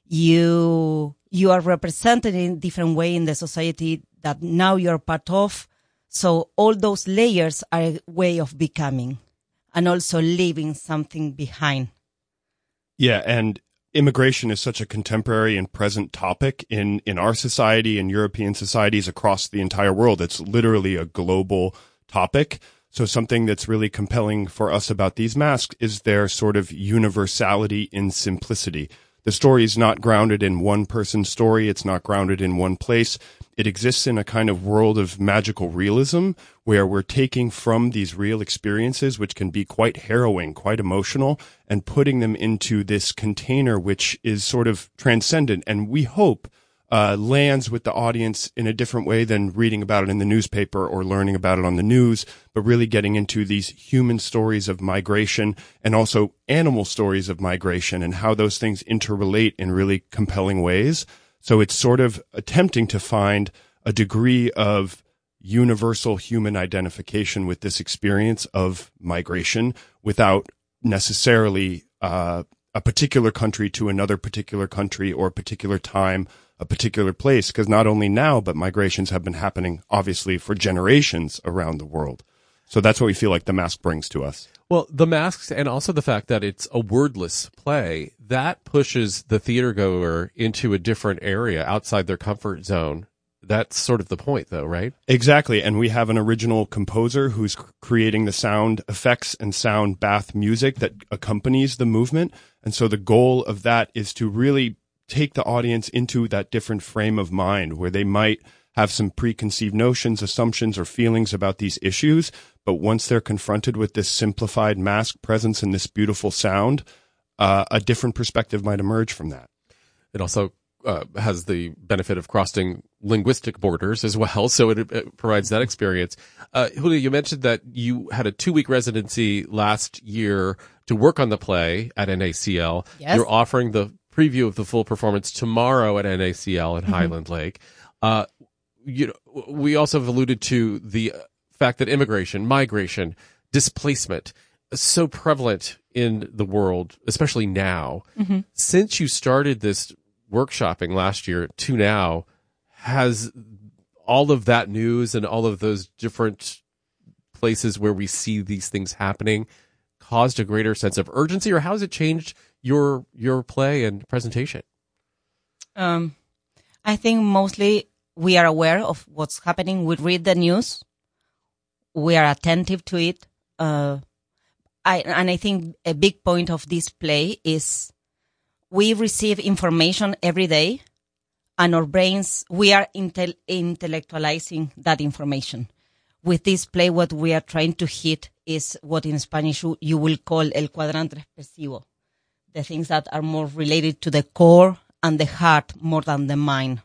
You, you are represented in a different way in the society that now you're part of. So all those layers are a way of becoming and also leaving something behind. Yeah, and immigration is such a contemporary and present topic in, in our society and European societies across the entire world. It's literally a global topic. So something that's really compelling for us about these masks is their sort of universality in simplicity. The story is not grounded in one person's story. It's not grounded in one place. It exists in a kind of world of magical realism where we're taking from these real experiences, which can be quite harrowing, quite emotional, and putting them into this container, which is sort of transcendent. And we hope uh, lands with the audience in a different way than reading about it in the newspaper or learning about it on the news, but really getting into these human stories of migration and also animal stories of migration and how those things interrelate in really compelling ways. So it's sort of attempting to find a degree of universal human identification with this experience of migration without necessarily uh, a particular country to another particular country or a particular time, a particular place, because not only now, but migrations have been happening, obviously, for generations around the world. So that's what we feel like the mask brings to us. Well, the masks and also the fact that it's a wordless play, that pushes the theater goer into a different area outside their comfort zone. That's sort of the point, though, right? Exactly. And we have an original composer who's creating the sound effects and sound bath music that accompanies the movement. And so the goal of that is to really take the audience into that different frame of mind where they might have some preconceived notions, assumptions, or feelings about these issues, but once they're confronted with this simplified mask presence and this beautiful sound, uh, a different perspective might emerge from that. It also uh, has the benefit of crossing linguistic borders as well, so it, it provides that experience. Uh, Julia, you mentioned that you had a two-week residency last year to work on the play at N A C L. Yes. You're offering the preview of the full performance tomorrow at N A C L at Mm-hmm. Highland Lake. Uh, you know, we also have alluded to the fact that immigration, migration, displacement is so prevalent in the world, especially now. Mm-hmm. Since you started this workshopping last year to now, has all of that news and all of those different places where we see these things happening caused a greater sense of urgency, or how has it changed your your play and presentation? Um, I think mostly we are aware of what's happening. We read the news. We are attentive to it. Uh, I, and I think a big point of this play is we receive information every day, and our brains, we are intel- intellectualizing that information. With this play, what we are trying to hit is what in Spanish you will call el cuadrante expresivo, the things that are more related to the core and the heart more than the mind.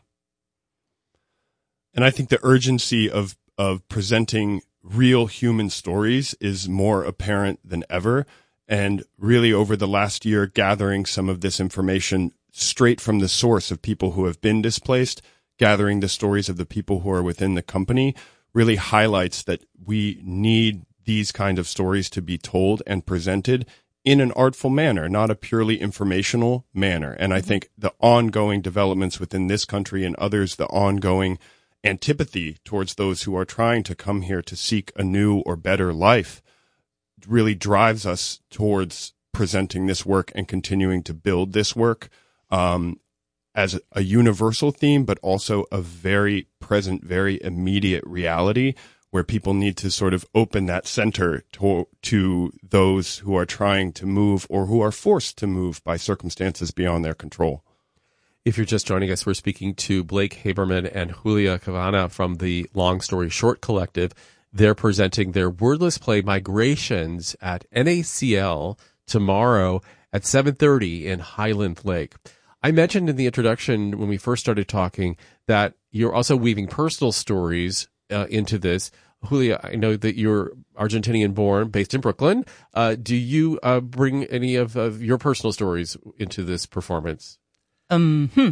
And I think the urgency of, of presenting real human stories is more apparent than ever. And really over the last year, gathering some of this information straight from the source of people who have been displaced, gathering the stories of the people who are within the company, really highlights that we need these kind of stories to be told and presented in an artful manner, not a purely informational manner. And I think the ongoing developments within this country and others, the ongoing antipathy towards those who are trying to come here to seek a new or better life really drives us towards presenting this work and continuing to build this work um, as a universal theme, but also a very present, very immediate reality where people need to sort of open that center to, to those who are trying to move or who are forced to move by circumstances beyond their control. If you're just joining us, we're speaking to Blake Haberman and Julia Cavanna from the Long Story Short Collective. They're presenting their wordless play Migrations at N A C L tomorrow at seven thirty in Highland Lake. I mentioned in the introduction when we first started talking that you're also weaving personal stories uh, into this. Julia, I know that you're Argentinian born, based in Brooklyn. Uh, do you uh, bring any of, of your personal stories into this performance? Um, hmm.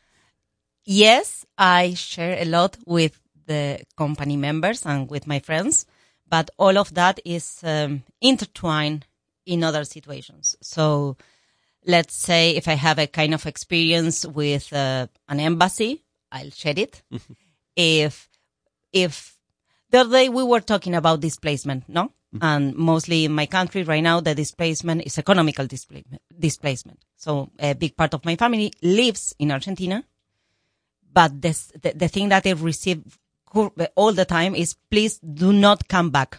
Yes, I share a lot with the company members and with my friends, but all of that is um, intertwined in other situations. So let's say if I have a kind of experience with uh, an embassy, I'll share it. if if the other day we were talking about displacement, no? And mostly in my country right now, the displacement is economical displacement. displacement. So a big part of my family lives in Argentina, but this, the, the thing that I receive all the time is, please do not come back.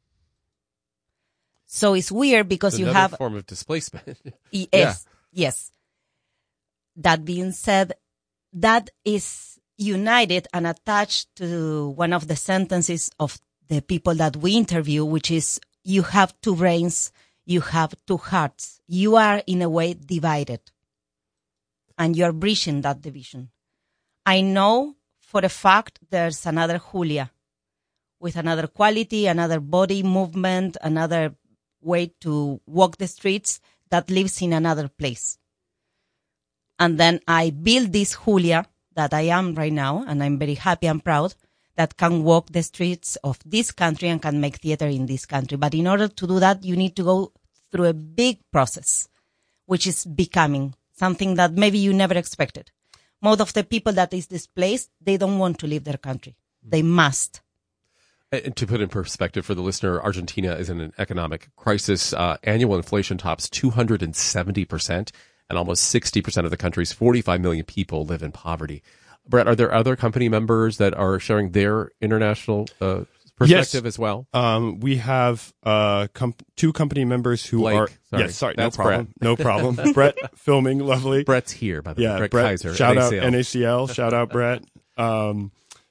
So it's weird because it's you another have form of displacement. Yes, yeah. yes. That being said, that is united and attached to one of the sentences of the people that we interview, which is, you have two brains, you have two hearts. You are in a way divided, and you are bridging that division. I know for a fact there's another Julia with another quality, another body movement, another way to walk the streets that lives in another place. And then I build this Julia that I am right now, and I'm very happy and proud that can walk the streets of this country and can make theater in this country. But in order to do that, you need to go through a big process, which is becoming something that maybe you never expected. Most of the people that is displaced, they don't want to leave their country. They must. And to put in perspective for the listener, Argentina is in an economic crisis. Uh, annual inflation tops two hundred seventy percent, and almost sixty percent of the country's forty-five million people live in poverty. Brett, are there other company members that are sharing their international uh, perspective yes. as well? Um, we have uh, com- two company members who Blake, are. Sorry. Yes, sorry, That's no problem. Brett. No problem. Brett filming, lovely. Brett's here, by the yeah, way. Brett Brett, Kaiser. Shout N A C L. out N A C L. Shout out Brett. Um,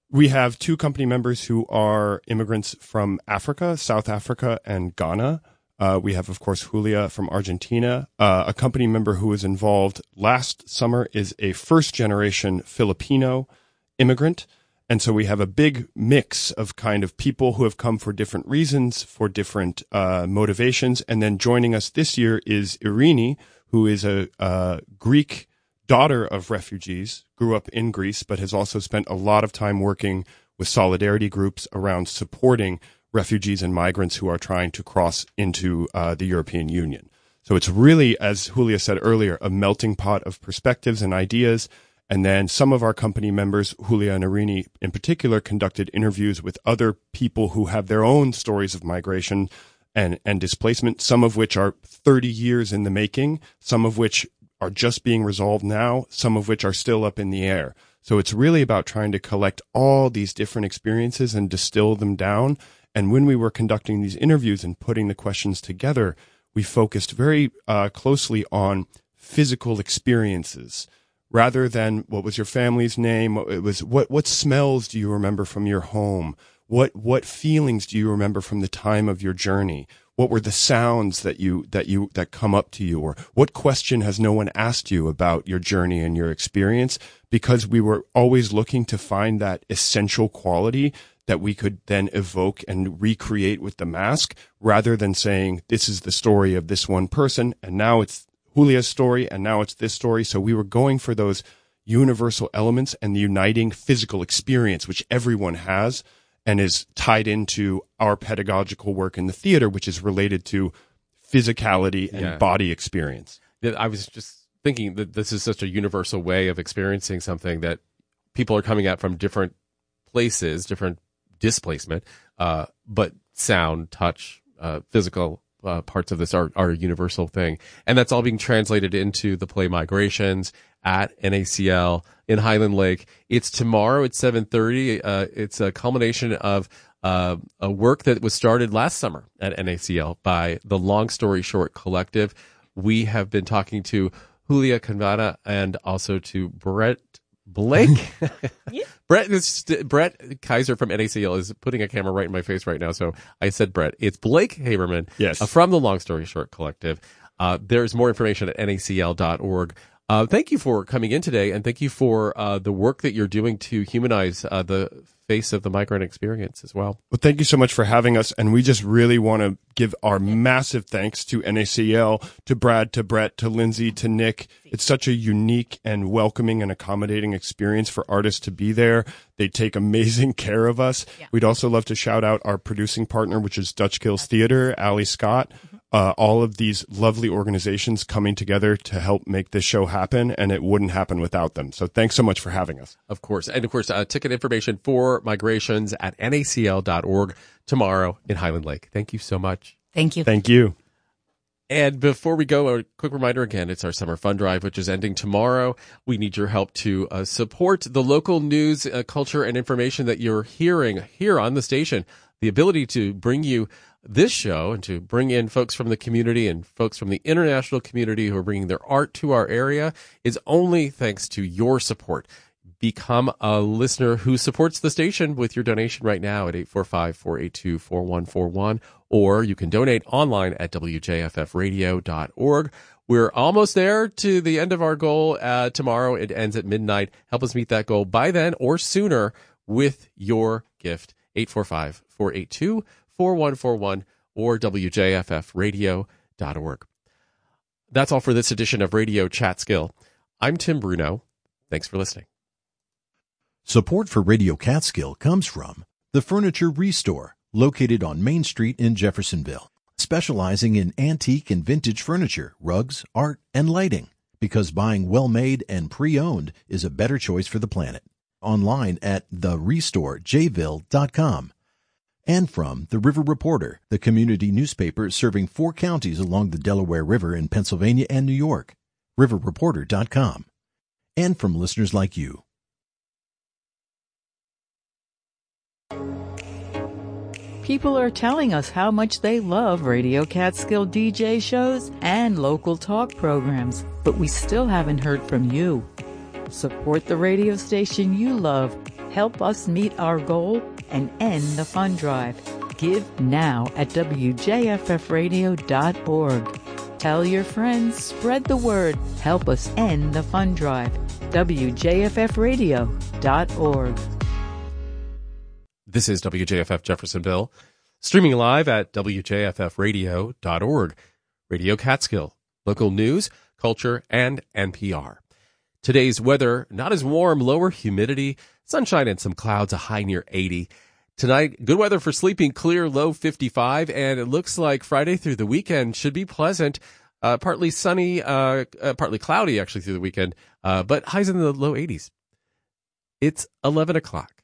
We have two company members who are immigrants from Africa, South Africa, and Ghana. Uh, we have, of course, Julia from Argentina. Uh, a company member who was involved last summer is a first-generation Filipino immigrant. And so we have a big mix of kind of people who have come for different reasons, for different uh, motivations. And then joining us this year is Irini, who is a, a Greek daughter of refugees, grew up in Greece, but has also spent a lot of time working with solidarity groups around supporting refugees and migrants who are trying to cross into uh, the European Union. So it's really, as Julia said earlier, a melting pot of perspectives and ideas. And then some of our company members, Julia and Irini in particular, conducted interviews with other people who have their own stories of migration and, and displacement, some of which are thirty years in the making, some of which are just being resolved now, some of which are still up in the air. So it's really about trying to collect all these different experiences and distill them down. And when we were conducting these interviews and putting the questions together, we focused very uh, closely on physical experiences rather than what was your family's name. It was what what smells do you remember from your home? What what feelings do you remember from the time of your journey? What were the sounds that you that you that come up to you? Or what question has no one asked you about your journey and your experience? Because we were always looking to find that essential quality that we could then evoke and recreate with the mask, rather than saying, this is the story of this one person, and now it's Julia's story, and now it's this story. So we were going for those universal elements and the uniting physical experience, which everyone has, and is tied into our pedagogical work in the theater, which is related to physicality and Yeah. body experience. I was just thinking that this is such a universal way of experiencing something, that people are coming at from different places, different displacement, uh, but sound, touch, uh, physical uh, parts of this are, are a universal thing. And that's all being translated into the play Migrations at N A C L in Highland Lake. It's tomorrow at seven thirty. Uh, it's a culmination of uh, a work that was started last summer at N A C L by the Long Story Short Collective. We have been talking to Julia Canvada and also to Brett Blake. Brett, this, Brett Kaiser from N A C L is putting a camera right in my face right now. So I said Brett. It's Blake Haberman, yes, uh, from the Long Story Short Collective. Uh, there's more information at N A C L dot org. Uh, thank you for coming in today, and thank you for uh, the work that you're doing to humanize uh, the face of the migrant experience as well. Well, thank you so much for having us. And we just really want to give our massive thanks to N A C L, to Brad, to Brett, to Lindsay, to Nick. It's such a unique and welcoming and accommodating experience for artists to be there. They take amazing care of us. Yeah. We'd also love to shout out our producing partner, which is Dutch Kills Theater, Ali Scott. Uh, all of these lovely organizations coming together to help make this show happen, and it wouldn't happen without them. So thanks so much for having us. Of course. And of course, uh, ticket information for Migrations at N A C L dot org tomorrow in Highland Lake. Thank you so much. Thank you. Thank you. And before we go, a quick reminder again, it's our summer fund drive, which is ending tomorrow. We need your help to uh, support the local news, uh, culture, and information that you're hearing here on the station. The ability to bring you this show and to bring in folks from the community and folks from the international community who are bringing their art to our area is only thanks to your support. Become a listener who supports the station with your donation right now at eight four five, four eight two, four one four one, or you can donate online at W J F F radio dot org. We're almost there to the end of our goal. Uh, tomorrow it ends at midnight. Help us meet that goal by then or sooner with your gift. eight four five, four eight two, four one four one or W J F F radio dot org. That's all for this edition of Radio Chatskill. I'm Tim Bruno. Thanks for listening. Support for Radio Catskill comes from The Furniture Restore, located on Main Street in Jeffersonville, specializing in antique and vintage furniture, rugs, art, and lighting, because buying well-made and pre-owned is a better choice for the planet. Online at the restore j ville dot com. And from The River Reporter, the community newspaper serving four counties along the Delaware River in Pennsylvania and New York, river reporter dot com. And from listeners like you. People are telling us how much they love Radio Catskill D J shows and local talk programs, but we still haven't heard from you. Support the radio station you love. Help us meet our goal and end the fund drive. Give now at W J F F radio dot org. Tell your friends, spread the word. Help us end the fund drive. W J F F radio dot org. This is W J F F Jeffersonville, streaming live at W J F F radio dot org. Radio Catskill, local news, culture, and N P R. Today's weather, not as warm, lower humidity, sunshine and some clouds, a high near eighty. Tonight, good weather for sleeping, clear, low fifty-five, and it looks like Friday through the weekend should be pleasant. Uh, partly sunny, uh, uh, partly cloudy actually through the weekend, uh, but highs in the low eighties. It's eleven o'clock.